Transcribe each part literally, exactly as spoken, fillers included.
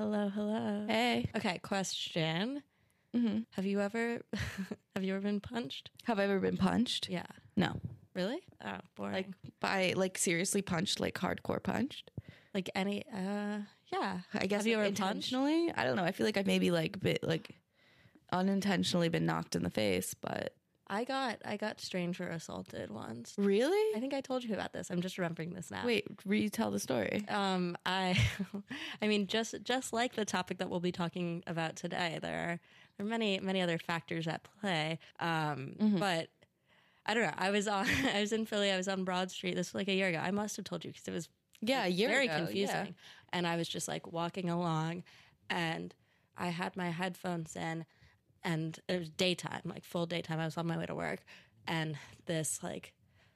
Hello, hello. Hey. Okay, question. Mm-hmm. Have you ever have you ever been punched? Have I ever been punched? Yeah. No. Really? Oh, boring. Like Like by like seriously punched, like hardcore punched. like any uh yeah. I guess Have you like, ever punched? intentionally. I don't know. I feel like I've maybe like bit like unintentionally been knocked in the face, but I got I got stranger assaulted once. really? I think I told you about this. I'm just remembering this now. Wait, retell the story. Um, I, I mean, just just like the topic that we'll be talking about today, there are there are many many other factors at play. Um, Mm-hmm. but I don't know. I was on I was in Philly. I was on Broad Street. This was like a year ago. I must have told you because it was Yeah, a year very ago, confusing. yeah. And I was just like walking along, and I had my headphones in, and it was daytime, like full daytime. I was on my way to work, and this like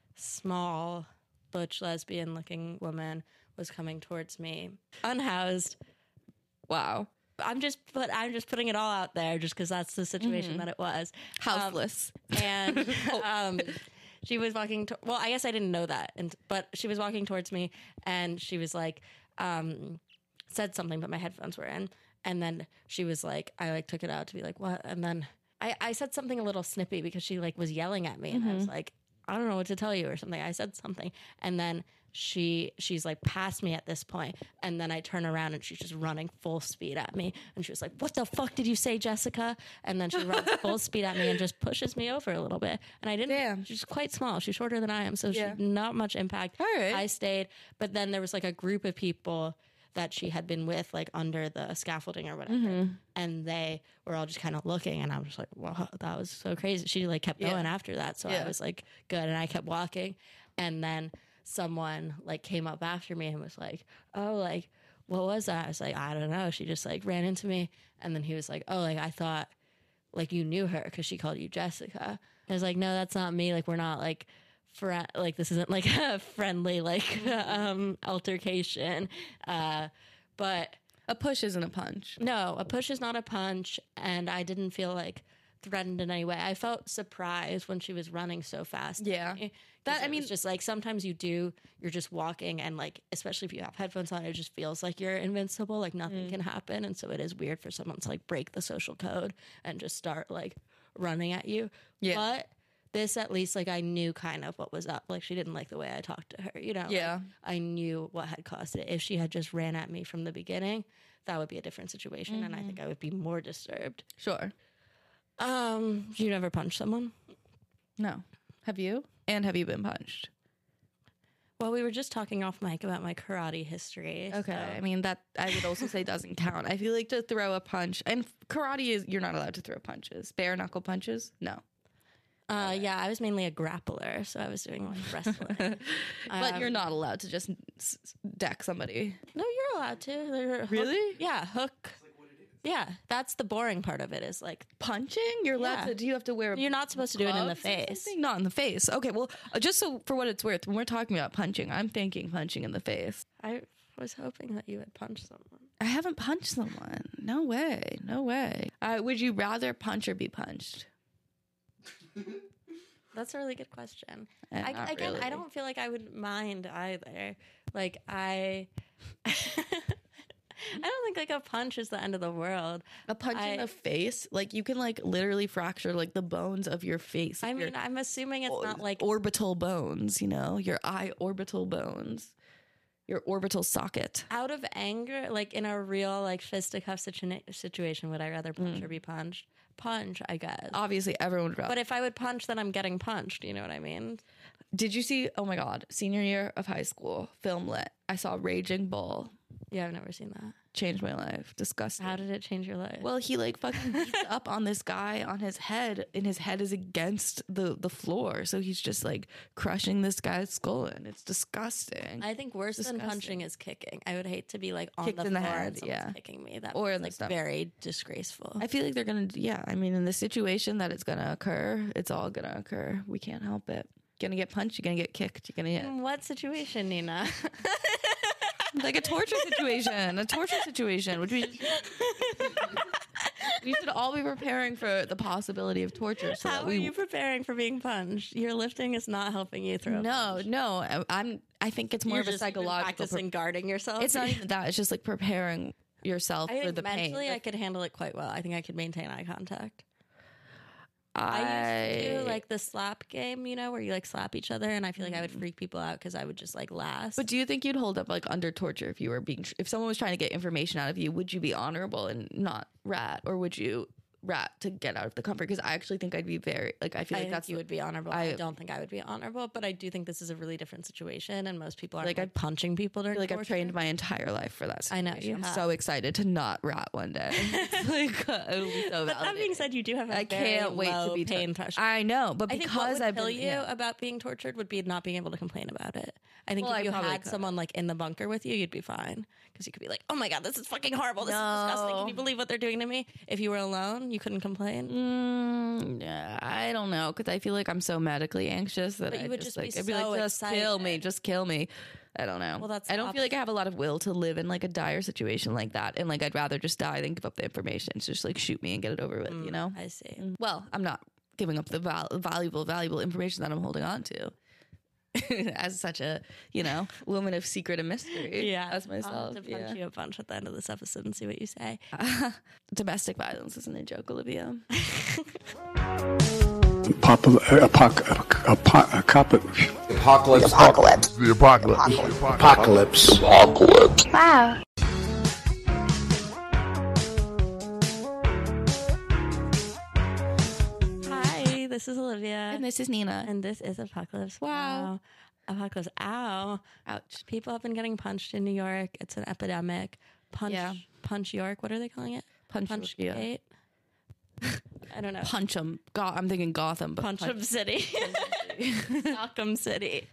small butch lesbian looking woman was coming towards me unhoused. Wow. I'm just but I'm just putting it all out there just because that's the situation Mm-hmm. that it was. Houseless. Um, and um, she was walking to, well, I guess I didn't know that, and but she was walking towards me, and she was like um, said something, but my headphones were in, and then she was like, I like took it out to be like, what? And then I, I said something a little snippy because she like was yelling at me, and I was like, I don't know what to tell you or something. I said something, and then she she's like past me at this point, and then I turn around and she's just running full speed at me, and she was like, "What the fuck did you say, Jessica?" And then she runs full speed at me and just pushes me over a little bit, and I didn't. Damn. She's quite small. She's shorter than I am, so Yeah. she not much impact. All right. I stayed, but then there was like a group of people that she had been with, like under the scaffolding or whatever, Mm-hmm. and they were all just kind of looking, and I was like, "Wow, that was so crazy." She like kept Yeah. going after that, so Yeah. I was like, "Good," and I kept walking, and then someone like came up after me and was like, "Oh, like what was that?" I was like, "I don't know." She just like ran into me, and then he was like, "Oh, like I thought like you knew her because she called you Jessica." I was like, "No, that's not me. Like we're not like friend. Like this isn't like a friendly like um altercation." Uh, but A push isn't a punch. no, a push is not a punch, and I didn't feel like threatened in any way. I felt surprised when she was running so fast. Yeah. that That- I I mean, mean- just like sometimes you do. You're just walking, and like especially if you have headphones on, it just feels like you're invincible. Like nothing can happen, and so it is weird for someone to like break the social code and just start like running at you. Yeah. But this at least like I knew kind of what was up. Like she didn't like the way I talked to her, you know? Like, Yeah. I knew what had caused it. If she had just ran at me from the beginning, that would be a different situation, and I think I would be more disturbed. Sure. Um, you never punch someone? No. Have you? And have you been punched? Well, we were just talking off mic about my karate history. Okay. so- I mean, that I would also say doesn't count. I feel like to throw a punch, and karate is, you're not allowed to throw punches. Bare knuckle punches? No. Uh, yeah, I was mainly a grappler, so I was doing like wrestling. But Um, you're not allowed to just s- s- deck somebody. No, you're allowed to. They're hook- Really? Yeah, hook. Yeah, that's the boring part of it. Is like Punching? You're allowed Yeah. to, do you have to wear you're not supposed to do it in the gloves or face. something? Not in the face. Okay, well, uh, just so for what it's worth, when we're talking about punching, I'm thinking punching in the face. I was hoping that you would punch someone. I haven't punched someone. No way. No way. Uh, would you rather punch or be punched? That's a really good question. Eh, I, not again, I really. don't feel like I would mind either. Like I, I don't think like a punch is the end of the world. A punch I- in the face, like you can like literally fracture like the bones of your face. I your mean, I'm assuming it's not like orbital bones, you know, your eye orbital bones, your orbital socket. out of anger, like in a real like fisticuff situa- situation. Would I rather punch or be punched? Punch, I guess. Obviously, everyone would rather. But if I would punch, then I'm getting punched. You know what I mean? Did you see? Oh my god, senior year of high school, film lit. I saw Raging Bull. Yeah, I've never seen that. Changed my life. Disgusting. How did it change your life? Well, he like fucking beats up on this guy on his head, and his head is against the the floor, so he's just like crushing this guy's skull, and it's disgusting. I think worse than Disgusting. punching is kicking. I would hate to be like on Kicked the in the floor head, and someone's yeah. kicking me. That Or was in the like stomach. very disgraceful. I feel like they're gonna, yeah. I mean, in the situation that it's gonna occur, it's all gonna occur. We can't help it. You're gonna get punched. You're gonna get kicked. You're gonna get In what situation, Nina? like a torture situation. A torture situation, which we we should all be preparing for the possibility of torture. So How that are we you preparing for being punched? Your lifting is not helping you through. a no, punch. no. I- I'm. I think it's more You're of a just been psychological. practicing guarding yourself. It's not even that. It's just like preparing yourself I for think the pain. mentally I could handle it quite well. I think I could maintain eye contact. I, I used to do like the slap game, you know, where you like slap each other, and I feel like I would Mm. freak people out because I would just like last. But do you think you'd hold up like under torture if you were being, if someone was trying to get information out of you? Would you be honorable and not rat, or would you rat to get out of the comfort? Because I actually think I'd be very like I feel I like think that's you would be honorable. I- I, don't think I would be honorable, but I do think this is a really different situation, and most people are Like, like, I- punching people I during feel like I've torture. trained my entire life for that. I know, Situation. you I'm have. so excited to not rat one day. It's like uh, it'll be so But that being validating. said, you do have a I very can't wait low to be pain tor- threshold. I know, but I think because what would I've kill been you yeah. about being tortured would be not being able to complain about it. I think Well, if I you probably had could. someone like in the bunker with you, you'd be fine because you could be like, "Oh my god, this is fucking horrible. This is disgusting. Can No. you believe what they're doing to me?" If you were alone, you couldn't complain. Mm, yeah, I don't know, because I feel like I'm so medically anxious that But I you would just, just be like I'd be so like, just kill me, excited. just kill me. I don't know. Well, that's I the don't feel like I have a lot of will to live in like a dire situation like that, and like I'd rather just die than give up the information. It's just like shoot me and get it over with, you know. I see. Well, I'm not giving up the val- valuable, valuable information that I'm holding on to. As such a, you know, woman of secret and mystery. Yeah, As I'll have myself. to punch Yeah. you a bunch at the end of this episode and see what you say. Domestic violence isn't a joke, Olivia. Pop, apoc, apoc, apoc, Apocalypse. Apocalypse. The apocalypse. apocalypse. Apocalypse. Wow. Hi, this is Olivia, And this is Nina. and this is Apocalypse. Wow. Apocalypse. Ow. Ouch. People have been getting punched in New York. It's an epidemic. Punch, Yeah. punch York. What are they calling it? Punch, Punch yeah. Gate. I don't know. Punch 'em. Go- I'm thinking Gotham, but Punchum City, Stockholm City.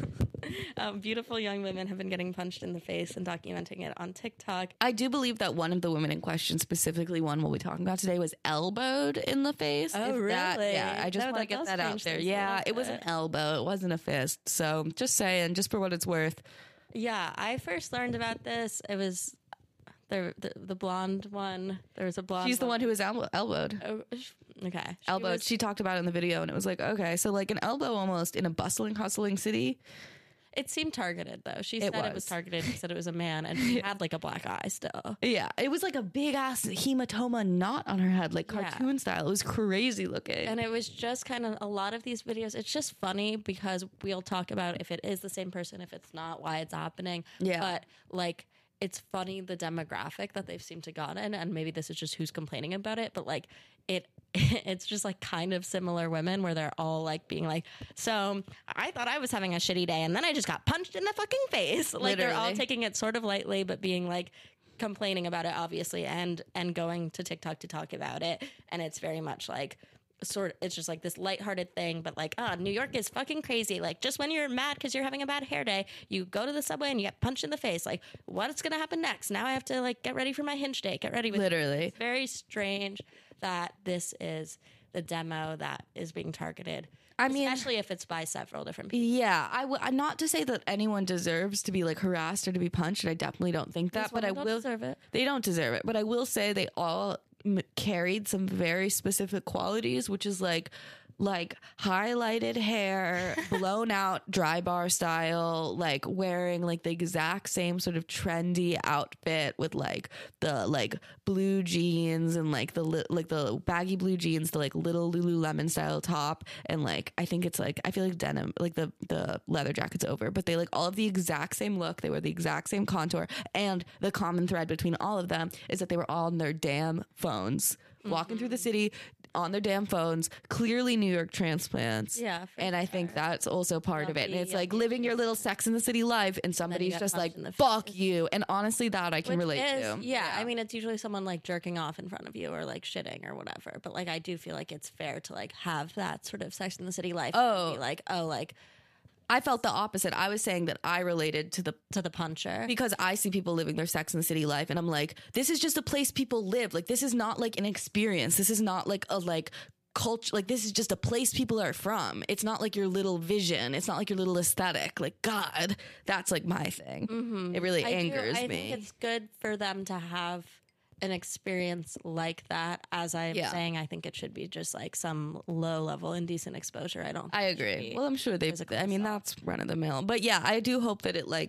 um, beautiful young women have been getting punched in the face and documenting it on TikTok. I do believe that one of the women in question, specifically one we'll be talking about today, was elbowed in the face. Oh, If that- really? yeah, I just No, want to that get does that out change there. things a Yeah, little it was an bit. elbow. It wasn't a fist. So just saying, just for what it's worth. Yeah, I first learned about this. It was the the, the blonde one. There was a blonde. She's the one who was elbow- elbowed. Oh, sh- okay, She Elbowed. was- She talked about it in the video, and it was like, okay, so like an elbow almost in a bustling, hustling city. It seemed targeted though. She It said it was. was targeted. She said it was a man, and she had like a black eye still. Yeah, it was like a big ass hematoma knot on her head, like Yeah. cartoon style. It was crazy looking. And it was just kind of a lot of these videos. It's just funny because we'll talk about if it is the same person, if it's not, why it's happening. Yeah. But like, it's funny the demographic that they've seemed to gotten, and maybe this is just who's complaining about it. But like, it it's just like kind of similar women where they're all like being like, so I thought I was having a shitty day, and then I just got punched in the fucking face. Like they're all Literally. taking it sort of lightly, but being like complaining about it obviously, and and going to TikTok to talk about it, and it's very much like sort it's just like this lighthearted thing, but like, ah, New York is fucking crazy. Like, just when you're mad because you're having a bad hair day, you go to the subway and you get punched in the face. Like, what's gonna happen next? Now I have to like get ready for my hinge date. Get ready with Literally. It's very strange that this is the demo that is being targeted. I mean- especially if it's by several different people. Yeah, I w- not to say that anyone deserves to be like harassed or to be punched. I definitely don't think that, These but I women don't will. deserve it. They don't deserve it, but I will say they all m- carried some very specific qualities, which is like like highlighted hair, blown out dry bar style, like wearing like the exact same sort of trendy outfit with like the like blue jeans and like the li- like the baggy blue jeans, the like little Lululemon style top, and like I think it's like I feel like denim, like the the leather jacket's over, but they like all have the exact same look. They were the exact same contour, and the common thread between all of them is that they were all on their damn phones, walking through the city on their damn phones, clearly New York transplants. Yeah, for and I think that's also part of it. And Lucky, it's like yeah. living your little Sex in the City life, and somebody's get just like, punched in the "Fuck face." you." And honestly, that I can Which relate is- to. Yeah, I mean, it's usually someone like jerking off in front of you or like shitting or whatever. But like, I do feel like it's fair to like have that sort of Sex in the City life. Oh. And be like, oh, like I felt the opposite. I was saying that I related to the to the puncher. because I see people living their Sex in the City life, and I'm like, this is just a place people live. Like, this is not like an experience. This is not like a like culture. Like, this is just a place people are from. It's not like your little vision. It's not like your little aesthetic. Like, God, that's like my thing. It really I do- angers I me. think it's good for them to have an experience like that. As I'm Yeah. saying, I think it should be just like some low level indecent exposure. I don't. I think it should agree. be Well, I'm sure they. physical I mean, assault. that's run of the mill. But yeah, I do hope that it like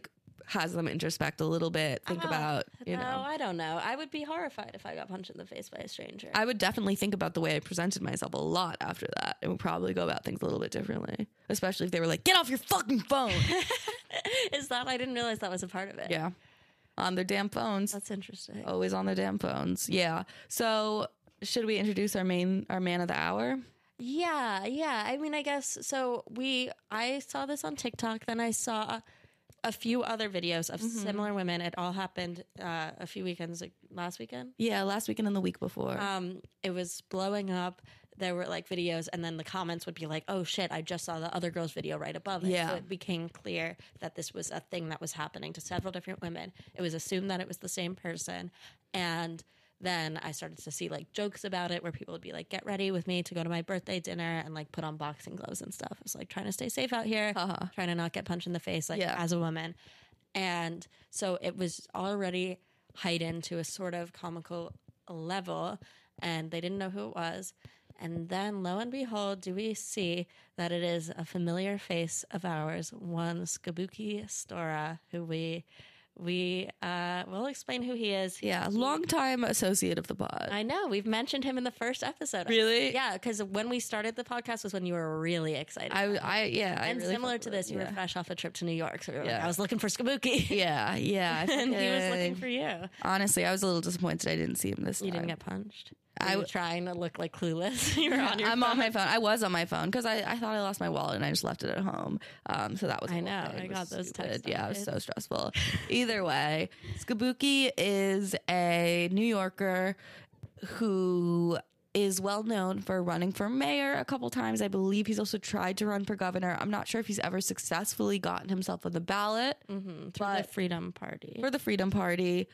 has them introspect a little bit, think Oh, about, you no, know. I don't know. I would be horrified if I got punched in the face by a stranger. I would definitely think about the way I presented myself a lot after that and would probably go about things a little bit differently, especially if they were like, get off your fucking phone. Is that? I didn't realize that was a part of it. Yeah. On their damn phones. That's interesting. Always on their damn phones. Yeah. So should we introduce our main, our man of the hour? Yeah, yeah. I mean, I guess so. We, I saw this on TikTok. Then I saw a few other videos of Mm-hmm. similar women. It all happened uh, a few weekends, like last weekend. Yeah. Last weekend and the week before. Um, it was blowing up. There were like videos, and then the comments would be like, "Oh shit! I just saw the other girl's video right above it." Yeah. So it became clear that this was a thing that was happening to several different women. It was assumed that it was the same person, and then I started to see like jokes about it where people would be like, "Get ready with me to go to my birthday dinner," and like put on boxing gloves and stuff. I was like trying to stay safe out here, Uh-huh. trying to not get punched in the face, like Yeah. as a woman. And so it was already heightened to a sort of comical level, and they didn't know who it was. And then, lo and behold, do we see that it is a familiar face of ours, one Skabuki Stora, who we we uh, will explain who he is. yeah. Longtime associate of the pod. I know we've mentioned him in the first episode. Really? Yeah, because when we started the podcast was when you were really excited. I, I, yeah. I and really similar fucked to with this, it, you yeah. were fresh off a trip to New York, so we were like, Yeah. I was looking for Skabuki. Yeah, yeah. I and he was looking fucking- for you. Honestly, I was a little disappointed I didn't see him this You time. didn't get punched. Were I you w- trying to look like clueless. You were on your I'm phone. on my phone. I was on my phone because I, I thought I lost my wallet and I just left it at home. Um, so that was I the whole know. thing. I It got was those stupid. texts Yeah, it on was it. so stressful. Either way, Skabuki is a New Yorker who is well known for running for mayor a couple times. I believe he's also tried to run for governor. I'm not sure if he's ever successfully gotten himself on the ballot Mm-hmm. For the But- Freedom Party. for the Freedom Party.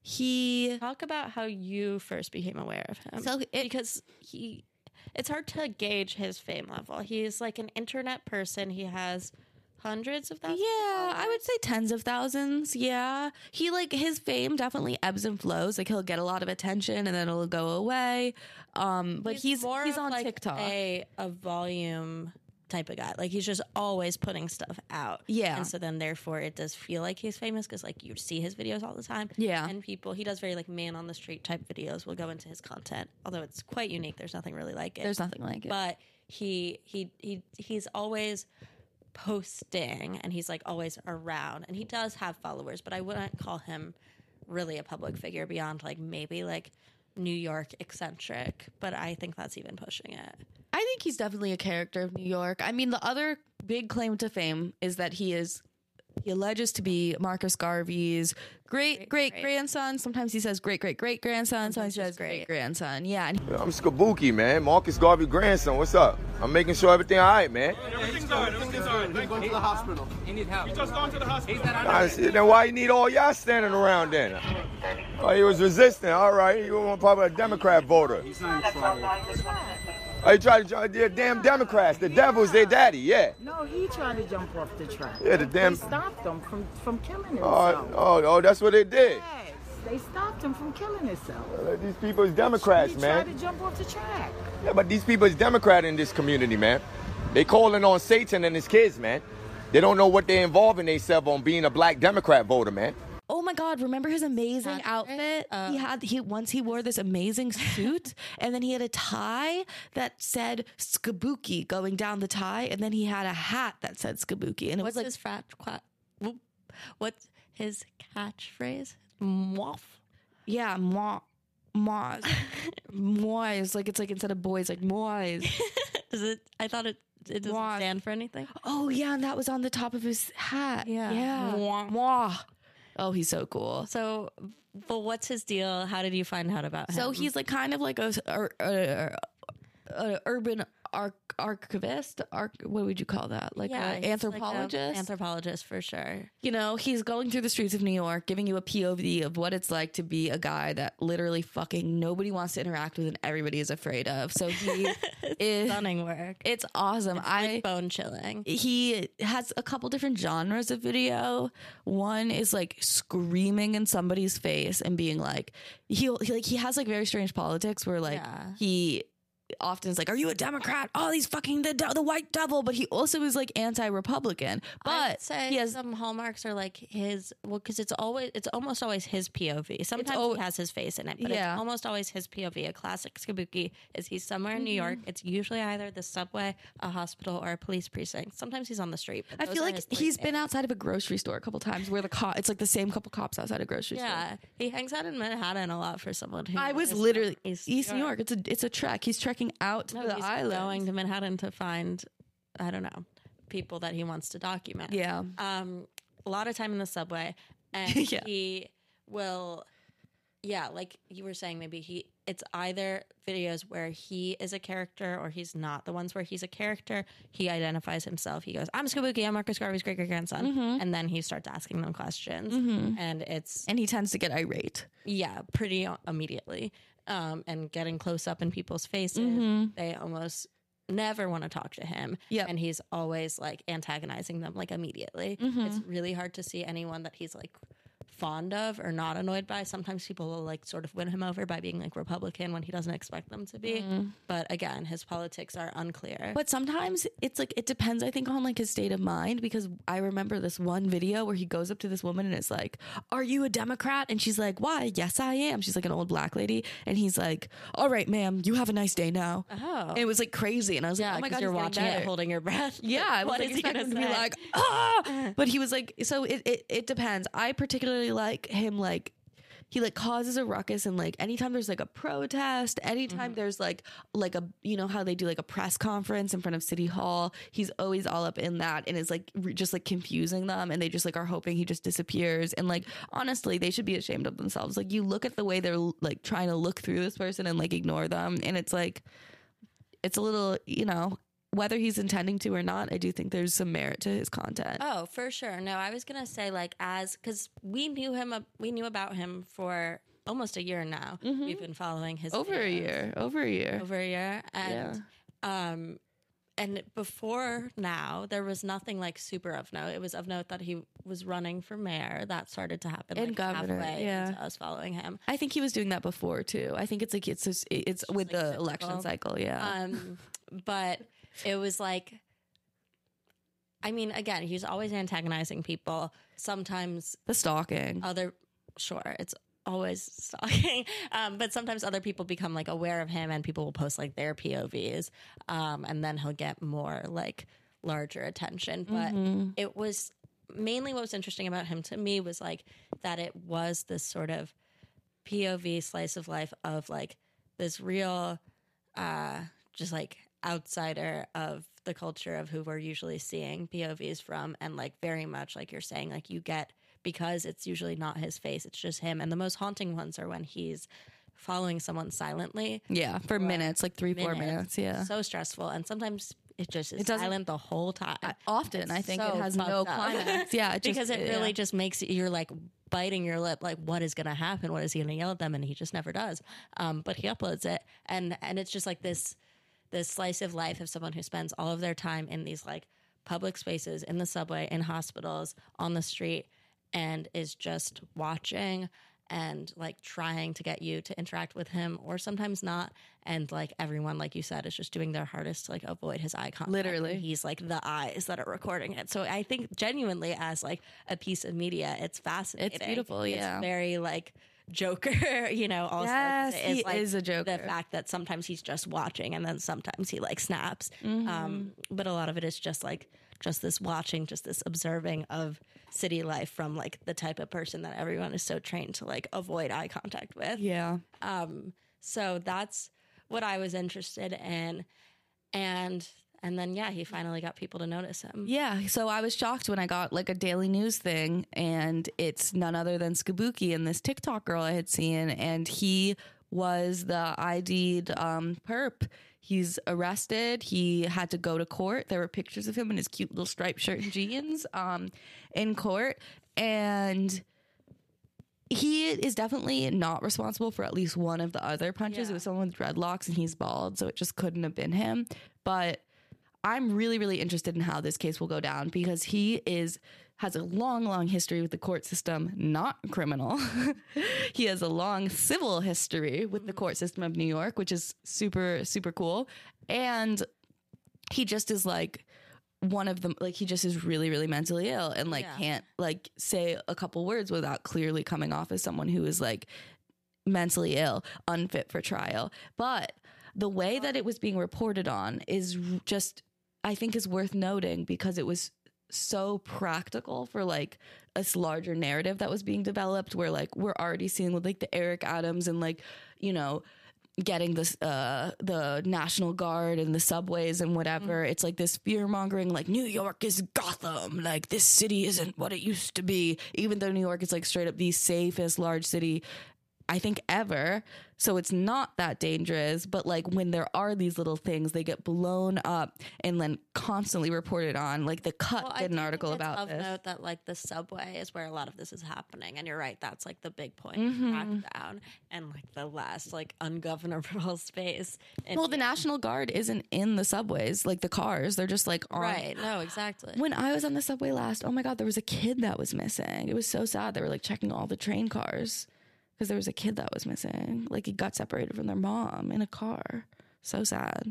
He Talk about how you first became aware of him. So it- because he, it's hard to gauge his fame level. He's like an internet person. He has hundreds of thousands. Yeah, I would say tens of thousands. Yeah. He like his fame definitely ebbs and flows. Like he'll get a lot of attention and then it'll go away. Um, but he's more he's of, on like, TikTok. A a volume type of guy. Like he's just always putting stuff out. Yeah. And so then therefore it does feel like he's famous because like you see his videos all the time. Yeah. And people he does very like man on the street type videos will go into his content. Although it's quite unique. There's nothing really like it. There's nothing like it. But he he he he's always posting and he's like always around and he does have followers, but I wouldn't call him really a public figure beyond like maybe like New York eccentric, but I think that's even pushing it. I think he's definitely a character of New York. I mean, the other big claim to fame is that he is he alleges to be Marcus Garvey's great great great. grandson. Sometimes he says great great great grandson. Sometimes he says just great. great grandson. Yeah, and I'm Skabuki, man. Marcus Garvey grandson. What's up? I'm making sure everything all right, man. Everything's all right. Everything's all right. He's going to the hospital. He needs help. He just gone to the hospital. I see. Then why you need all y'all standing around then? Oh, he was resisting. All right. You were probably a Democrat voter. He's not in trouble. Oh, you tried to join the damn Democrats. The devil's their daddy, yeah. No, he tried to jump off the track. Yeah, the damn- They stopped him from, from killing Oh, himself. oh, oh, that's what they did. Yes, they stopped him from killing himself. Uh, These people is Democrats, he man. tried to jump off the track. Yeah, but these people is Democrat in this community, man. They calling on Satan and his kids, man. They don't know what they're involving themselves on being a black Democrat voter, man. oh my God, remember his amazing Patrick? outfit? Uh, he had he once he wore this amazing suit and then he had a tie that said Skabuki going down the tie, and then he had a hat that said Skabuki. And it What's was like his frat qua- whoop. What's his catchphrase? Mwaff. yeah, moi moi moi is like it's like instead of boys, like moi. Does it I thought it it doesn't Mwaff. stand for anything. Oh yeah, and that was on the top of his hat. Yeah. Yeah. Moi. Moi. Oh, he's so cool. So but what's his deal? How did you find out about him? So he's like kind of like a, a, a, a urban arch, archivist. Arch, what would you call that? Like yeah, an he's like a anthropologist. anthropologist for sure. You know, he's going through the streets of New York, giving you a P O V of what it's like to be a guy that literally fucking nobody wants to interact with and everybody is afraid of. So he is. Stunning work. It's awesome. I Like bone chilling. he has a couple different genres of video. One is like screaming in somebody's face and being like, he'll he like he has like very strange politics where like Yeah. he often is like, are you a Democrat? Oh, he's fucking the the white devil. But he also is like anti-Republican. I would But say he has some hallmarks are like his, well, because it's always, it's almost always his P O V. Sometimes al- he has his face in it, but Yeah. it's almost always his P O V. A classic Kabuki is he's somewhere in New York. It's usually either the subway, a hospital, or a police precinct. Sometimes he's on the street. But I those feel are like his three he's been things. outside of a grocery store a couple times where the cop, it's like the same couple cops outside a grocery store. Yeah, he hangs out in Manhattan a lot for someone who I was is from literally East, East New York. It's a it's a trek. He's trekking out to No, the he's island. going to Manhattan to find, I don't know, people that he wants to document. Yeah. Um, a lot of time in the subway, and Yeah. he will, yeah, like you were saying, maybe he. It's either videos where he is a character or he's not. The ones where he's a character, he identifies himself. He goes, "I'm Kabuki. I'm Marcus Garvey's great great grandson," Mm-hmm. and then he starts asking them questions, and it's And he tends to get irate. yeah, pretty immediately. Um, and getting close up in people's faces. Mm-hmm. They almost never want to talk to him. Yep. And he's always like antagonizing them like immediately. Mm-hmm. It's really hard to see anyone that he's like fond of or not annoyed by. Sometimes people will like sort of win him over by being like Republican when he doesn't expect them to be. But again, his politics are unclear. But sometimes it's like it depends, I think, on like his state of mind, because I remember this one video where he goes up to this woman and it's like, "Are you a Democrat?" And she's like, "Why? Yes, I am." She's like an old black lady. And he's like, "All right, ma'am, you have a nice day now." Oh. And it was like crazy. And I was yeah, like, oh my 'cause God, you're he's getting watching it better. holding your breath. Yeah, I was What like is he gonna expecting to be say? like, ah, but he was like, so it, it it depends. I particularly like him, like he like causes a ruckus, and like anytime there's like a protest, anytime there's like like a, you know how they do like a press conference in front of City Hall, he's always all up in that and is like re- just like confusing them, and they just like are hoping he just disappears. And like honestly, they should be ashamed of themselves. Like you look at the way they're like trying to look through this person and like ignore them, and it's like it's a little, you know, whether he's intending to or not, I do think there's some merit to his content. Oh, for sure. No, I was gonna say like as because we knew him, uh, we knew about him for almost a year now. We've been following his Over a videos. year, over a year. over a year, and um, and before now there was nothing like super of note. It was of note that he was running for mayor. That started to happen And like governor, halfway yeah. into us following him. I think he was doing that before too. I think it's like it's just, it's with like the cyclical. election cycle. Yeah. Um, but it was like, I mean, again, he's always antagonizing people. Sometimes the stalking. other, sure, it's always stalking. Um, but sometimes other people become like aware of him, and people will post like their P O Vs, um, and then he'll get more like larger attention. But it was mainly what was interesting about him to me was like that it was this sort of P O V slice of life of like this real, uh, just like outsider of the culture of who we're usually seeing P O Vs from, and like very much like you're saying, like you get, because it's usually not his face, it's just him. And the most haunting ones are when he's following someone silently. Yeah, for minutes, like three, four minutes. Yeah. So stressful. And sometimes it just is It doesn't- silent the whole time. Often, It's I think so it has fucked no up. climax. Yeah, it just, because it really yeah. just makes you, you're like biting your lip, like what is going to happen? What is he going to yell at them? And he just never does. Um, but he uploads it, and and it's just like this this slice of life of someone who spends all of their time in these like public spaces, in the subway, in hospitals, on the street, and is just watching and like trying to get you to interact with him, or sometimes not. And like everyone, like you said, is just doing their hardest to like avoid his eye contact. Literally. And he's like the eyes that are recording it. So I think genuinely as like a piece of media, it's fascinating. It's beautiful, yeah. It's very like Joker, you know, also. Yes, is he like is a Joker. The fact that sometimes he's just watching and then sometimes he like snaps. Mm-hmm. Um, but a lot of it is just like just this watching, just this observing of city life from like the type of person that everyone is so trained to like avoid eye contact with. Yeah. Um, so that's what I was interested in. And and then yeah, he finally got people to notice him. Yeah, so I was shocked when I got like a daily news thing, and it's none other than Skabuki and this TikTok girl I had seen, and he was the I D'd um, perp. He's arrested. He had to go to court. There were pictures of him in his cute little striped shirt and jeans um, in court, and he is definitely not responsible for at least one of the other punches. Yeah. It was someone with dreadlocks, and he's bald, so it just couldn't have been him. But I'm really, really interested in how this case will go down, because he is has a long, long history with the court system, not criminal. He has a long civil history with the court system of New York, which is super, super cool. And he just is like one of them, like he just is really, really mentally ill and like Yeah. can't like say a couple words without clearly coming off as someone who is like mentally ill, unfit for trial. But the way that it was being reported on is just, I think is worth noting because it was so practical for like a larger narrative that was being developed where like we're already seeing with like the Eric Adams and like, you know, getting this uh the National Guard and the subways and whatever. It's like this fear mongering like New York is Gotham, like this city isn't what it used to be, even though New York is like straight up the safest large city I think ever. So it's not that dangerous, but like when there are these little things, they get blown up and then constantly reported on. Like the Cut Well, I did do an article think it's about of this. note that like the subway is where a lot of this is happening, and you're right. That's like the big point. Mm-hmm. Crackdown and like the last like ungovernable space. in- Well, the National Guard isn't in the subways, like the cars. They're just like on. right? No, exactly. When I was on the subway last, oh my God, there was a kid that was missing. It was so sad. They were like checking all the train cars because there was a kid that was missing. Like he got separated from their mom in a car. So sad.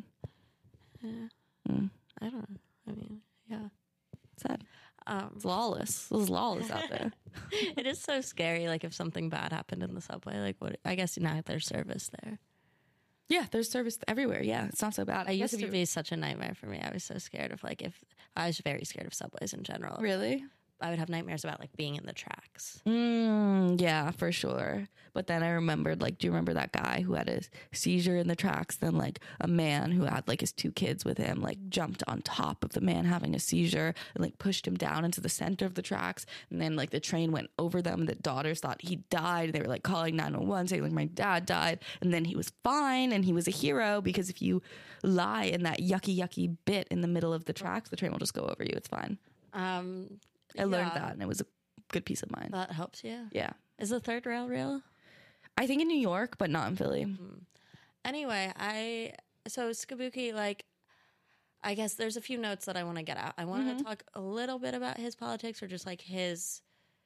I don't know. I mean, yeah. Sad. Um, It's lawless. It was lawless out there. it is so scary. Like if something bad happened in the subway, like what? I guess now there's service there. Yeah, there's service everywhere. Yeah, it's not so bad. I guess used if to you- be such a nightmare for me. I was so scared of like if I was very scared of subways in general. Really? I would have nightmares about like being in the tracks. Mm, yeah, for sure. But then I remembered, like, do you remember that guy who had a seizure in the tracks? Then, like, a man who had, like, his two kids with him, like, jumped on top of the man having a seizure and, like, pushed him down into the center of the tracks. And then, like, the train went over them. The daughters thought he died. They were, like, calling nine one one, saying, like, my dad died. And then he was fine and he was a hero because if you lie in that yucky, yucky bit in the middle of the tracks, the train will just go over you. It's fine. Um, I learned yeah, that and it was a good peace of mind. That helps you. Yeah. Is the third rail real? I think in New York, but not in Philly. Anyway, I so Skabuki, like, I guess there's a few notes that I want to get out. I want Mm-hmm. to talk a little bit about his politics, or just like his,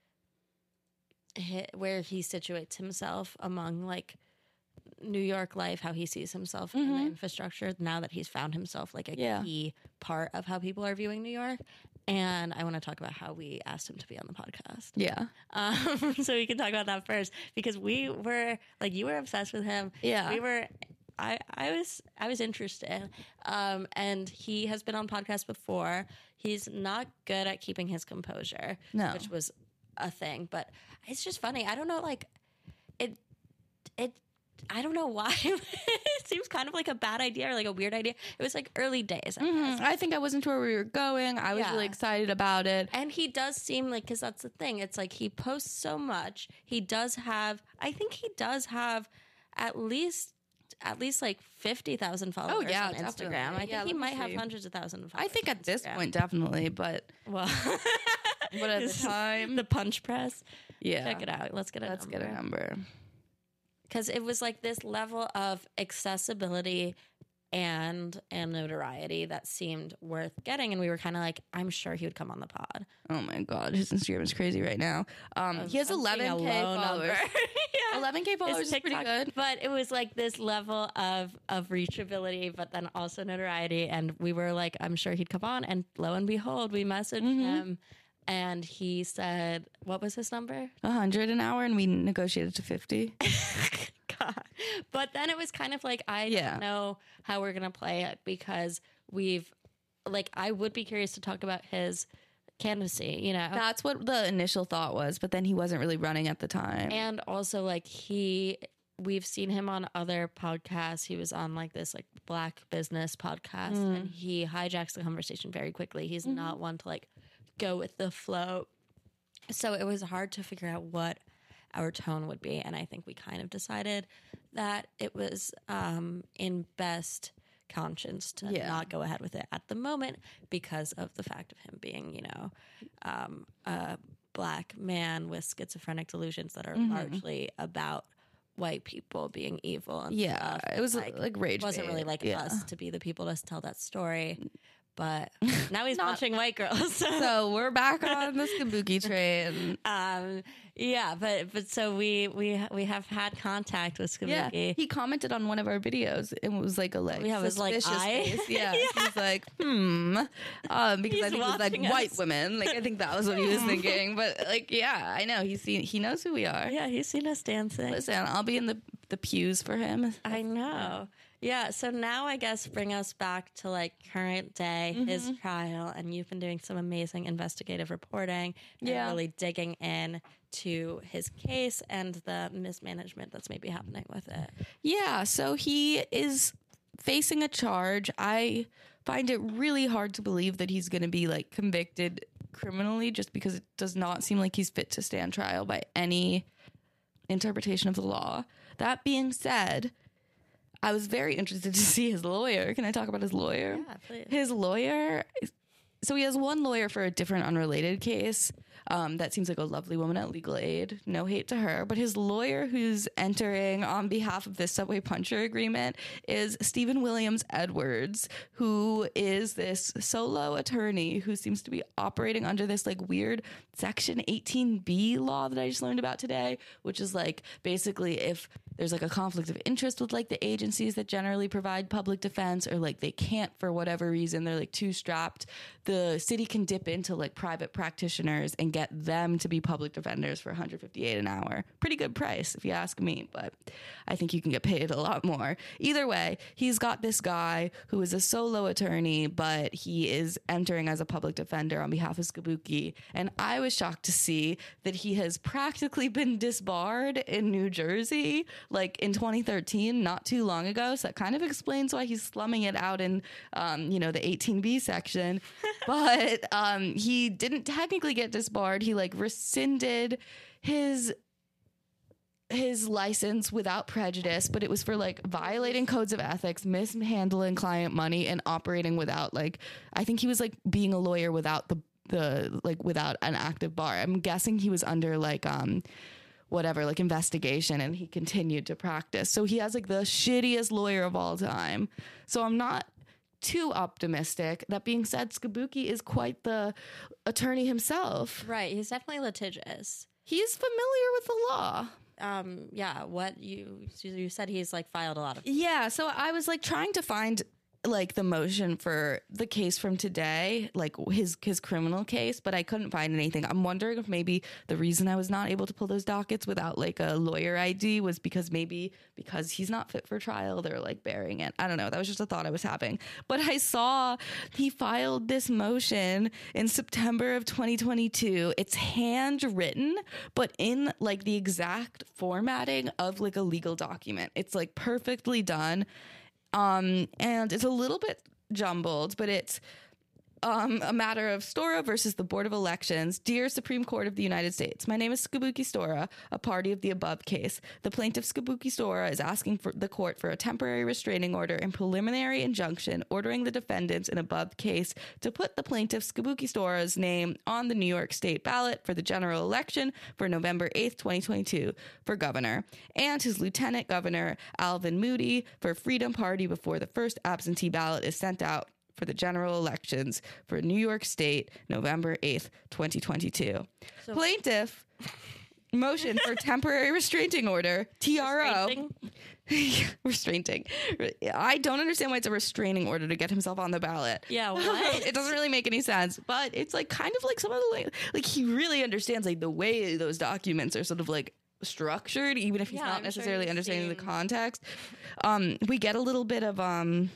hi where he situates himself among like New York life, how he sees himself in the infrastructure now that he's found himself like a Mm-hmm. Yeah. key part of how people are viewing New York. And I want to talk about how we asked him to be on the podcast. Yeah. Um, so we can talk about that first because we were like, you were obsessed with him. Yeah. We were, I, I was, I was interested. Um, and he has been on podcasts before. He's not good at keeping his composure, No. which was a thing, but it's just funny. I don't know, like it, it, I don't know why it seems kind of like a bad idea or like a weird idea. It was like early days. I guess. I think I wasn't sure where we were going. I was Yeah. really excited about it. And he does seem like, because that's the thing. It's like he posts so much. He does have, I think he does have at least, at least like fifty thousand followers yeah, on Instagram. definitely. I think Yeah, he let me might have see. hundreds of thousands of followers. I think on at this Instagram. point, definitely, but Well, what at the time? the punch press. yeah. Check it out. Let's get a Let's get a number. Because it was like this level of accessibility and and notoriety that seemed worth getting, and we were kind of like, I'm sure he would come on the pod. Oh my God, his Instagram is crazy right now. Um, he has I'm seeing a eleven K low followers. number. Yeah. eleven K His followers is pretty TikTok. good. But it was like this level of of reachability, but then also notoriety. And we were like, I'm sure he'd come on. And lo and behold, we messaged Mm-hmm. him, and he said, what was his number? A hundred an hour, and we negotiated to fifty. God. But then it was kind of like, I Yeah. don't know how we're gonna play it because we've like I would be curious to talk about his candidacy, you know. That's what the initial thought was, but then he wasn't really running at the time. And also, like, he, we've seen him on other podcasts. He was on like this like Black business podcast, and he hijacks the conversation very quickly. He's not one to like go with the flow. So it was hard to figure out what our tone would be. And I think we kind of decided that it was um, in best conscience to Yeah. not go ahead with it at the moment because of the fact of him being, you know, um, a Black man with schizophrenic delusions that are largely about white people being evil. And Yeah, stuff. it was, like, like, rage It wasn't really bait. like Yeah. us to be the people to tell that story. but now he's punching white girls. So we're back on the Kabuki train. Um, yeah, but but so we we we have had contact with Yeah, Kabuki. he commented on one of our videos and it was like a like Yeah, it was like, suspicious I- face. Yeah, Yeah. he was like, hmm, um, because He's I think it was like watching us. white women. Like I think that was what he was thinking. But like, yeah, I know he's seen. He knows who we are. Yeah, he's seen us dancing. Listen, I'll be in the the pews for him. I know. Yeah, so now I guess bring us back to like current day, his Mm-hmm. trial, and you've been doing some amazing investigative reporting and Yeah. really digging in to his case and the mismanagement that's maybe happening with it. Yeah, so he is facing a charge. I find it really hard to believe that he's going to be like convicted criminally just because it does not seem like he's fit to stand trial by any interpretation of the law. That being said, I was very interested to see his lawyer. Can I talk about his lawyer? Yeah, please. His lawyer, so he has one lawyer for a different unrelated case. Um, that seems like a lovely woman at Legal Aid. No hate to her. But his lawyer who's entering on behalf of this Subway Puncher agreement is Stephen Williams Edwards, who is this solo attorney who seems to be operating under this like weird Section eighteen B law that I just learned about today, which is like basically if there's like a conflict of interest with like the agencies that generally provide public defense, or like they can't for whatever reason, they're like too strapped, the city can dip into like private practitioners and get them to be public defenders for one hundred fifty-eight an hour. Pretty good price if you ask me, but I think you can get paid a lot more. Either way, he's got this guy who is a solo attorney, but he is entering as a public defender on behalf of Kabuki, and I was shocked to see that he has practically been disbarred in New Jersey like in twenty thirteen, not too long ago. So that kind of explains why he's slumming it out in, um, you know, the eighteen B section. But um, he didn't technically get disbarred. He like rescinded his his license without prejudice, but it was for like violating codes of ethics, mishandling client money, and operating without like, I think he was like being a lawyer without the the like without an active bar. I'm guessing he was under like um whatever, like investigation, and he continued to practice. So he has like the shittiest lawyer of all time. So I'm not too optimistic. That being said, Kabuki is quite the attorney himself. Right, he's definitely litigious. He's familiar with the law. Um, yeah, what you you said he's like filed a lot of. Yeah, so I was like trying to find like the motion for the case from today, like his his criminal case, but I couldn't find anything. I'm wondering if maybe the reason I was not able to pull those dockets without like a lawyer I D was because maybe because he's not fit for trial, they're like bearing it. I don't know. That was just a thought I was having. But I saw he filed this motion in September of twenty twenty-two. It's handwritten, but in like the exact formatting of like a legal document. It's like perfectly done. Um, and it's a little bit jumbled, but it's um, a matter of Stora versus the Board of Elections. Dear Supreme Court of the United States, my name is Kabuki Stora, a party of the above case. The plaintiff Kabuki Stora is asking for the court for a temporary restraining order and preliminary injunction ordering the defendants in above case to put the plaintiff Kabuki Stora's name on the New York State ballot for the general election for November eighth, twenty twenty-two for governor, and his lieutenant governor Alvin Moody for Freedom Party before the first absentee ballot is sent out for the general elections for New York State, November eighth, twenty twenty-two. So, plaintiff, motion for temporary restraining order, T R O. Restraining? Restraining. I don't understand why it's a restraining order to get himself on the ballot. Yeah, what? It doesn't really make any sense, but it's like kind of like some of the like, like he really understands like the way those documents are sort of like structured, even if he's Yeah, not I'm necessarily sure he's understanding the seen- context. Um, we get a little bit of um.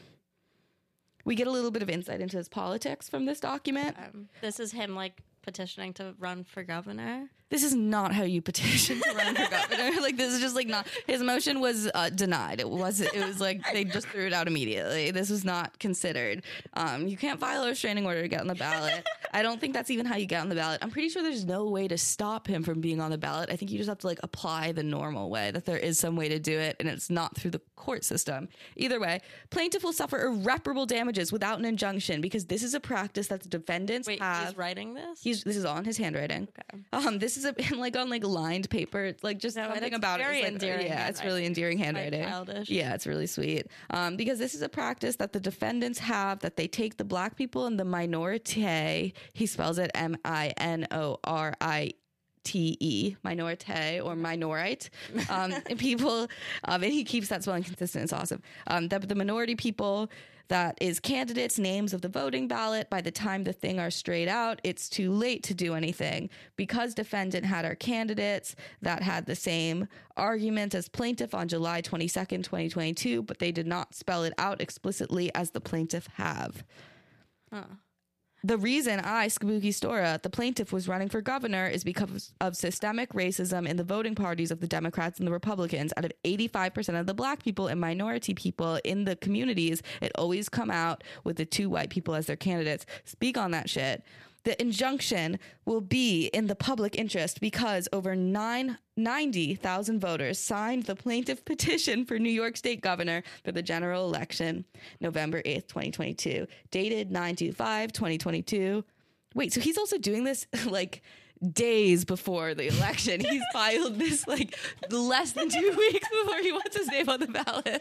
We get a little bit of insight into his politics from this document. Um, this is him like petitioning to run for governor. This is not how you petition to run for governor. Like, this is just like not, his motion was uh, denied. It was, it was like, they just threw it out immediately. This was not considered. Um, you can't file a restraining order to get on the ballot. I don't think that's even how you get on the ballot. I'm pretty sure there's no way to stop him from being on the ballot. I think you just have to like apply the normal way, that there is some way to do it and it's not through the court system. Either way, plaintiff will suffer irreparable damages without an injunction because this is a practice that the defendants Wait, have. he's writing this? He's, this is all in his handwriting. Okay. Um, this is is a, like on like lined paper. It's like just No, and something it's about very it. It's like, endearing yeah, it's really handwriting. endearing Quite handwriting. childish. Yeah, it's really sweet. Um, because this is a practice that the defendants have, that they take the black people and the minority. He spells it M I N O R I T E, minorite or minorite, um, and people, um, and he keeps that spelling consistent. It's awesome. Um, that the minority people, that is candidates' names of the voting ballot. By the time the thing are straight out, it's too late to do anything. Because defendant had our candidates that had the same argument as plaintiff on July twenty-second, twenty twenty-two, but they did not spell it out explicitly as the plaintiff have. Huh. The reason I, Skabuki Stora, the plaintiff, was running for governor is because of systemic racism in the voting parties of the Democrats and the Republicans. Out of eighty-five percent of the black people and minority people in the communities, it always come out with the two white people as their candidates. Speak on that shit. The injunction will be in the public interest because over nine, ninety thousand voters signed the plaintiff petition for New York State governor for the general election, November eighth, twenty twenty-two, dated nine twenty-five, twenty twenty-two. Wait, so he's also doing this like days before the election. He's filed this like less than two weeks before he wants his name on the ballot.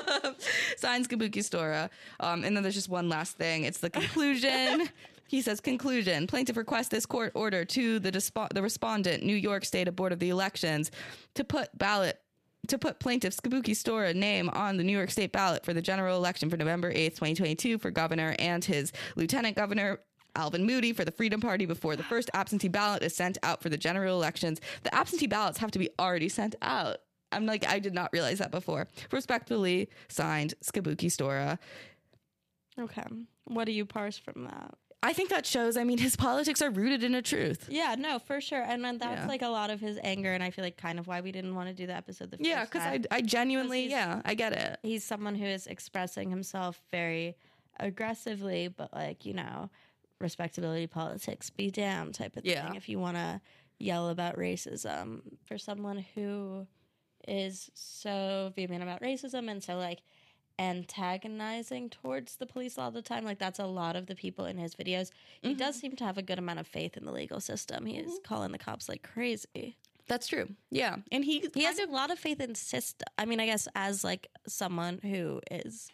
Signs Kabuki Stora. Um, and then there's just one last thing. It's the conclusion. He says, conclusion, plaintiff requests this court order to the dispo- the respondent, New York State Board of the Elections, to put ballot to put plaintiff Skabuki Stora name on the New York State ballot for the general election for November eighth, twenty twenty-two for governor, and his lieutenant governor, Alvin Moody, for the Freedom Party before the first absentee ballot is sent out for the general elections. The absentee ballots have to be already sent out. I'm like, I did not realize that before. Respectfully signed, Skabuki Stora. Okay. What do you parse from that? I think that shows, I mean, his politics are rooted in a truth. Yeah, no, for sure. And then that's Yeah. like a lot of his anger. And I feel like kind of why we didn't want to do the episode the first Yeah, because I, time. I genuinely, 'Cause he's- yeah, I get it. He's someone who is expressing himself very aggressively, but like, you know, respectability politics, be damned type of Yeah. thing. If you want to yell about racism for someone who is so vehement about racism and so like antagonizing towards the police all the time, like that's a lot of the people in his videos. He Mm-hmm. does seem to have a good amount of faith in the legal system. He is calling the cops like crazy. That's true. Yeah. And he, He has a lot of faith in system. I mean, I guess as like someone who is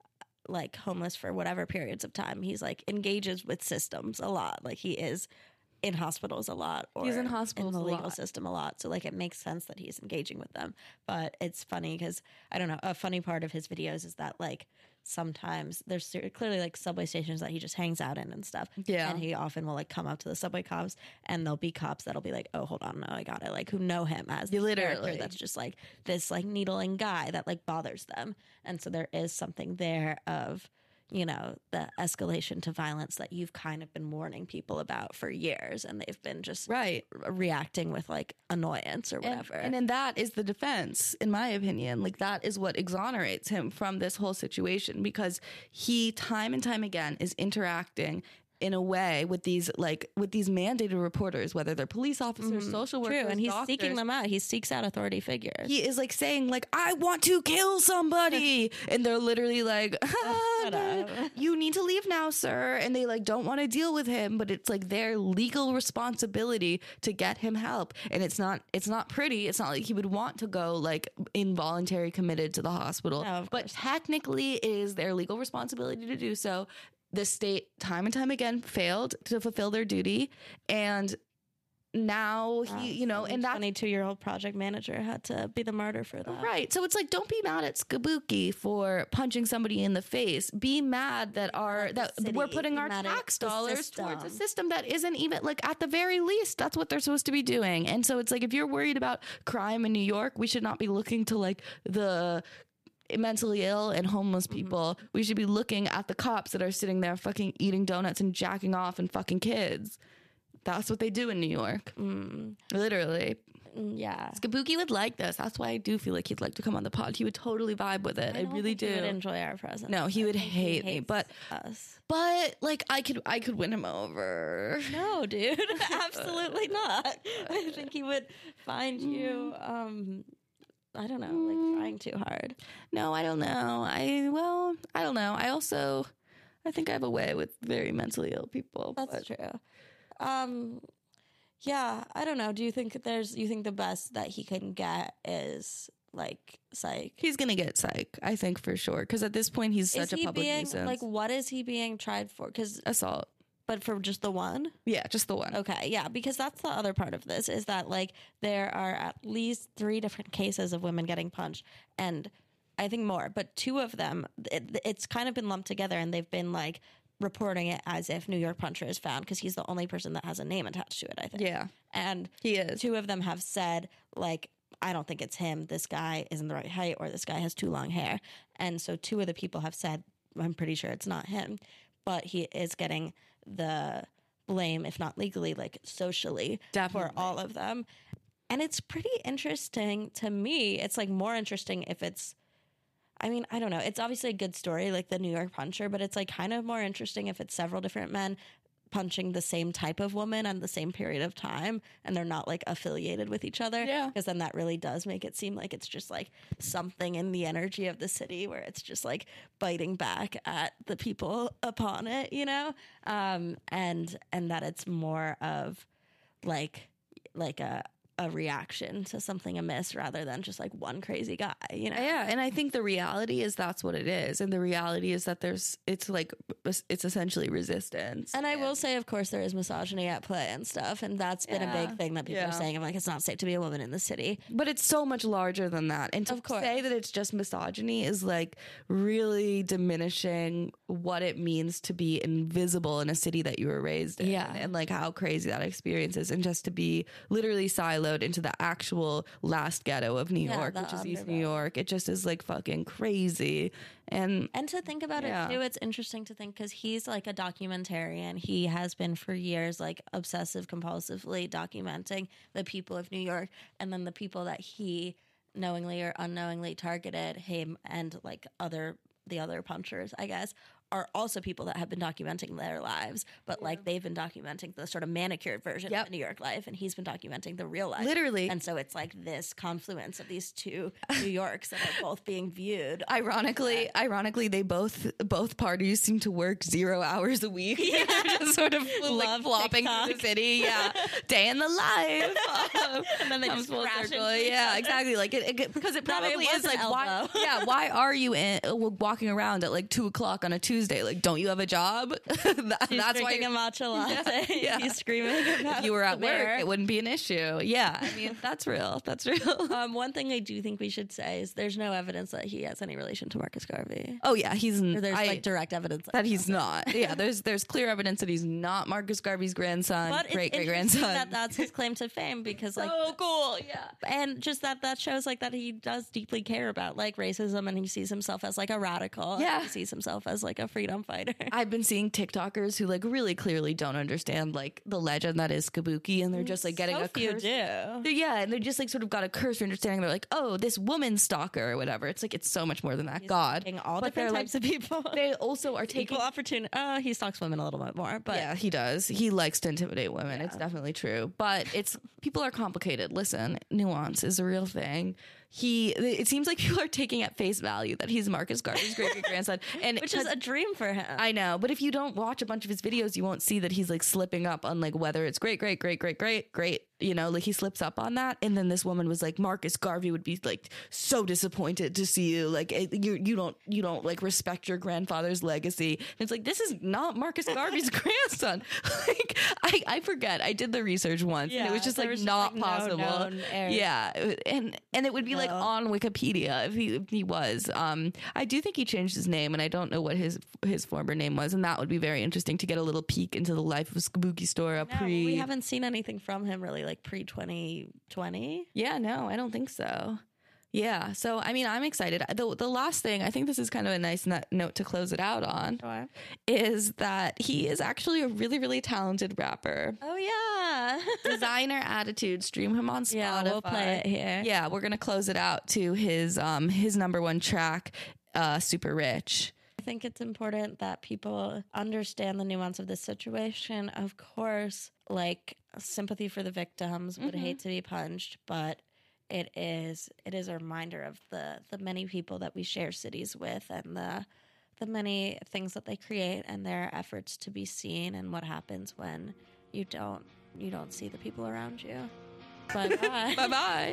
like homeless for whatever periods of time, he's like engages with systems a lot. Like he is in hospitals a lot, or He's in hospitals in the a legal lot. system a lot. So like it makes sense that he's engaging with them. But it's funny because I don't know. A funny part of his videos is that like sometimes there's ser- clearly like subway stations that he just hangs out in and stuff. Yeah. And he often will like come up to the subway cops, and there'll be cops that'll be like, "Oh, hold on, no, I got it." Like who know him as this Literally. character that's just like this like needling guy that like bothers them. And so there is something there of, you know, the escalation to violence that you've kind of been warning people about for years, and they've been just right. re- reacting with like annoyance or And, whatever. and then that is the defense, in my opinion. Like that is what exonerates him from this whole situation, because he time and time again is interacting in a way with these like with these mandated reporters, whether they're police officers, social workers, True, and he's doctors. seeking them out. He seeks out authority figures. He is like saying like, I want to kill somebody. And they're literally like, ah, shut up. you need to leave now, sir. And they like don't want to deal with him, but it's like their legal responsibility to get him help. And it's not it's not pretty. It's not like he would want to go like involuntary committed to the hospital. No, of but course not. technically it is their legal responsibility to do so. The state time and time again failed to fulfill their duty. And now he, you know, and that's twenty-two-year-old project manager had to be the martyr for that. right. So it's like, don't be mad at Skabuki for punching somebody in the face. Be mad that our that city. we're putting Be our mad at tax the dollars towards a system. system that isn't even like at the very least that's what they're supposed to be doing. And so it's like, if you're worried about crime in New York, we should not be looking to like the mentally ill and homeless people. We should be looking at the cops that are sitting there fucking eating donuts and jacking off and fucking kids. That's what they do in New York. Literally. Mm, Yeah. Skabuki would like this. That's why I do feel like he'd like to come on the pod. He would totally vibe with it. I, don't really think do. He would enjoy our presence. No, he I would think hate me, hates but- us. But like I could I could win him over. No, dude, absolutely not. I think he would find you. Um, I don't know, like trying too hard. No, I don't know. I well, I don't know. I also I think I have a way with very mentally ill people. That's but- true. Um, Yeah, I don't know. Do you think there's, you think the best that he can get is like psych? He's gonna get psych, I think, for sure. Because at this point, he's Is such a he public being, nuisance. like, what is he being tried for? Because, Assault. but for just the one? Yeah, just the one. Okay, yeah, because that's the other part of this is that like there are at least three different cases of women getting punched, and I think more, but two of them, it, it's kind of been lumped together, and they've been like reporting it as if New York Puncher is found because he's the only person that has a name attached to it, I think. Yeah, and he is. Two of them have said like, I don't think it's him. This guy isn't the right height, or this guy has too long hair, and so two of the people have said, I'm pretty sure it's not him, but he is getting the blame, if not legally, like socially, Definitely. for all of them. And it's pretty interesting to me. It's like more interesting if it's, I mean, I don't know. It's obviously a good story, like the New York Puncher, but it's like kind of more interesting if it's several different men punching the same type of woman on the same period of time and they're not like affiliated with each other. Yeah. Because then that really does make it seem like it's just like something in the energy of the city where it's just like biting back at the people upon it, you know? Um, and and that it's more of like like a a reaction to something amiss rather than just like one crazy guy, you know? Yeah, and I think the reality is that's what it is, and the reality is that there's it's like it's essentially resistance. And I will say, of course, there is misogyny at play and stuff, and that's been Yeah. a big thing that people Yeah. are saying. I'm like, it's not safe to be a woman in the city. But it's so much larger than that. And to Of course. say that it's just misogyny is like really diminishing what it means to be invisible in a city that you were raised in. Yeah. And like how crazy that experience is. And just to be literally siloed into the actual last ghetto of New Yeah, York, the which is East underbelly. New York. It just is like fucking crazy. And And to think about Yeah. it too, it's interesting to think because he's like a documentarian. He has been for years like obsessive compulsively documenting the people of New York, and then the people that he knowingly or unknowingly targeted, him and like other the other punchers, I guess, are also people that have been documenting their lives, but like they've been documenting the sort of manicured version Yep. of New York life, and he's been documenting the real life. Literally. And so it's like this confluence of these two New Yorks that are both being viewed. ironically, ironically, they both both parties seem to work zero hours a week. They're just sort of like Love flopping through the TikTok. city. Yeah, day in the life. Um, And then they comes just full crash circle. into each Yeah, other. exactly. Like it, it because it No, it probably was is an like why? elbow. Yeah, why are you in, walking around at like two o'clock on a Tuesday? Like, don't you have a job? That- He's that's why drinking you're- a matcha latte. yeah. He's screaming about if you were at there. work, it wouldn't be an issue. Yeah, I mean that's real. That's real. Um, one thing I do think we should say is there's no evidence that he has any relation to Marcus Garvey. Oh yeah, he's Or there's I- like direct evidence that he's not. Yeah, there's there's clear evidence that he's not Marcus Garvey's grandson, But great it's great interesting grandson. that that's his claim to fame because like oh cool, yeah. and just that that shows like that he does deeply care about like racism and he sees himself as like a radical. and Yeah. he sees himself as like a freedom fighter. I've been seeing TikTokers who like really clearly don't understand like the legend that is Kabuki, and they're just like getting so a few curse. do. They're- Yeah, and they just like sort of got a curse for understanding. They're like, oh, this woman stalker or whatever. It's like it's so much more than that. God, Taking all But different they're, types of people. like, they also are taking. Equal opportunity. Oh, he stalks women a little bit more, but Yeah, he does. He likes to intimidate women. It's definitely true. But it's people are complicated. Listen, nuance is a real thing. He it seems like people are taking at face value that he's Marcus Garvey's great great grandson. And which is 'cause- a dream for him. I know, but if you don't watch a bunch of his videos, you won't see that he's like slipping up on like whether it's great, great, great, great, great, great. You know, like he slips up on that. And then this woman was like, Marcus Garvey would be like so disappointed to see you. Like it, you, you don't, you don't like respect your grandfather's legacy. And it's like this is not Marcus Garvey's grandson. Like I, I forget. I did the research once, and it Yeah, was just there like was just, not like, no possible. known heirs. Yeah, and and it would be like No. on Wikipedia if he if he was. Um, I do think he changed his name, and I don't know what his his former name was, and that would be very interesting to get a little peek into the life of Kabuki Store. No, pre. we haven't seen anything from him really like pre twenty twenty. Yeah, no, I don't think so. Yeah, so I mean, I'm excited. The the last thing, I think this is kind of a nice nut- note to close it out on, Sure. is that he is actually a really really talented rapper. Oh yeah. Designer Attitude, stream him on Spotify. Yeah, we'll play it here. Yeah, we're gonna close it out to his um his number one track, uh, Super Rich. I think it's important that people understand the nuance of this situation. Of course, like sympathy for the victims, would hate to be punched, but it is it is a reminder of the the many people that we share cities with and the the many things that they create and their efforts to be seen and what happens when you don't you don't see the people around you. Bye-bye. Bye-bye.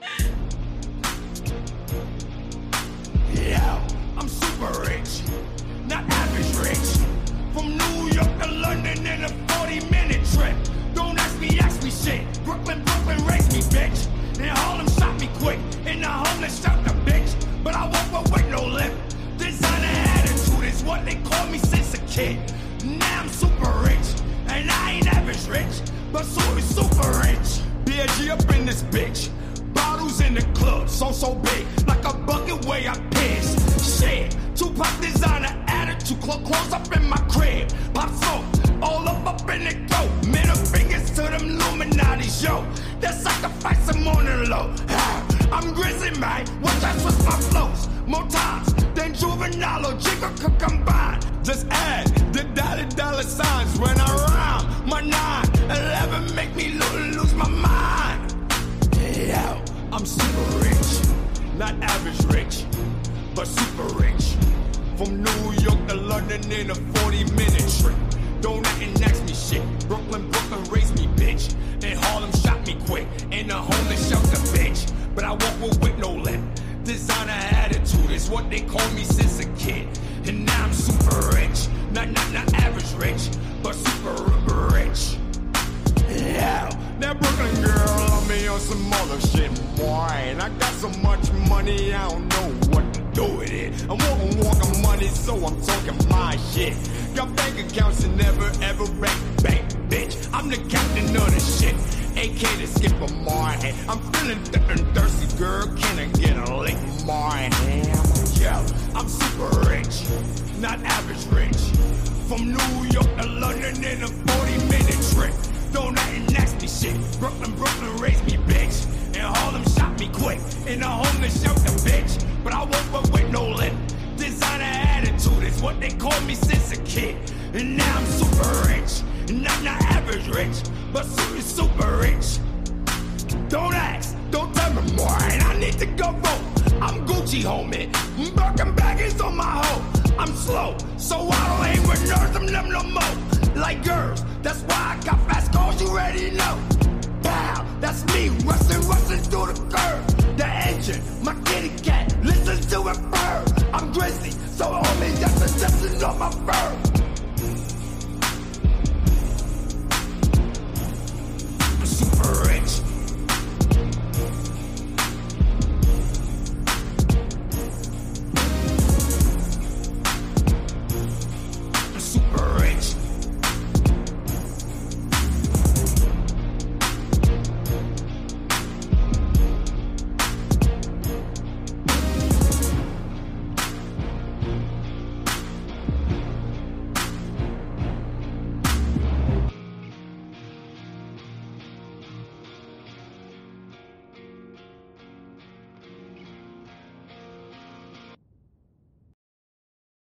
Yeah, I'm super rich, not average rich. From New York to London in a forty-minute trip. Don't ask me, ask me shit. Brooklyn, Brooklyn raised me, bitch. And Harlem shot me quick. In the homeless shelter, bitch. But I woke up with no lip. Designer attitude is what they call me since a kid. Now I'm super rich, and I ain't average rich, but super, super rich. B I G up in this bitch. Bottles in the club, so, so big. Like a bucket way I piss. Shit, Tupac designer attitude. Clothes up in my crib. Pop smoke, all up up in the coat. Middle fingers to them Illuminati's, yo. That sacrifice I'm on the low. Ah, I'm grizzly, man. Watch I switch my flows. More times than Juvenile or Jigger could combine. Just add the dollar dollar signs when I rhyme. My nine eleven make me lose, lose my mind. Yeah, I'm super rich, not average rich, but super rich. From New York to London in a forty-minute trip. Don't nothing ask me shit. Brooklyn, Brooklyn raised me, bitch. And Harlem shot me quick. In a homeless shelter, bitch. But I walk with no lip. Designer attitude is what they call me since a kid. And now I'm super rich. Not, not, not average rich, but super rich. Yeah, that Brooklyn girl on me on some other shit, boy. And I got so much money, I don't know what to do with it. I'm walking, walking money, so I'm talking my shit. Got bank accounts and never ever bank, bank, bitch. I'm the captain of the shit. A K to skip a morning. I'm feeling th- and thirsty, girl. Can I get a lick morning? Yo, I'm super rich, not average rich. From New York to London in a forty-minute trip. Don't nothing ask me shit. Brooklyn, Brooklyn raised me, bitch. And Harlem shot me quick. In a homeless shelter, bitch. But I woke up with no lip. Designer attitude is what they call me since a kid. And now I'm super rich. Not, not average rich, but super, super rich. Don't ask, don't tell me more. And I need to go vote. I'm Gucci, homie. Birkin baggies on my hoe. I'm slow, so I don't hang with nerds, them, them no more. Like girls, that's why I got fast cars, you already know. Pow, that's me, rustin', rustin' through the curve. The engine, my kitty cat, listen to it purr.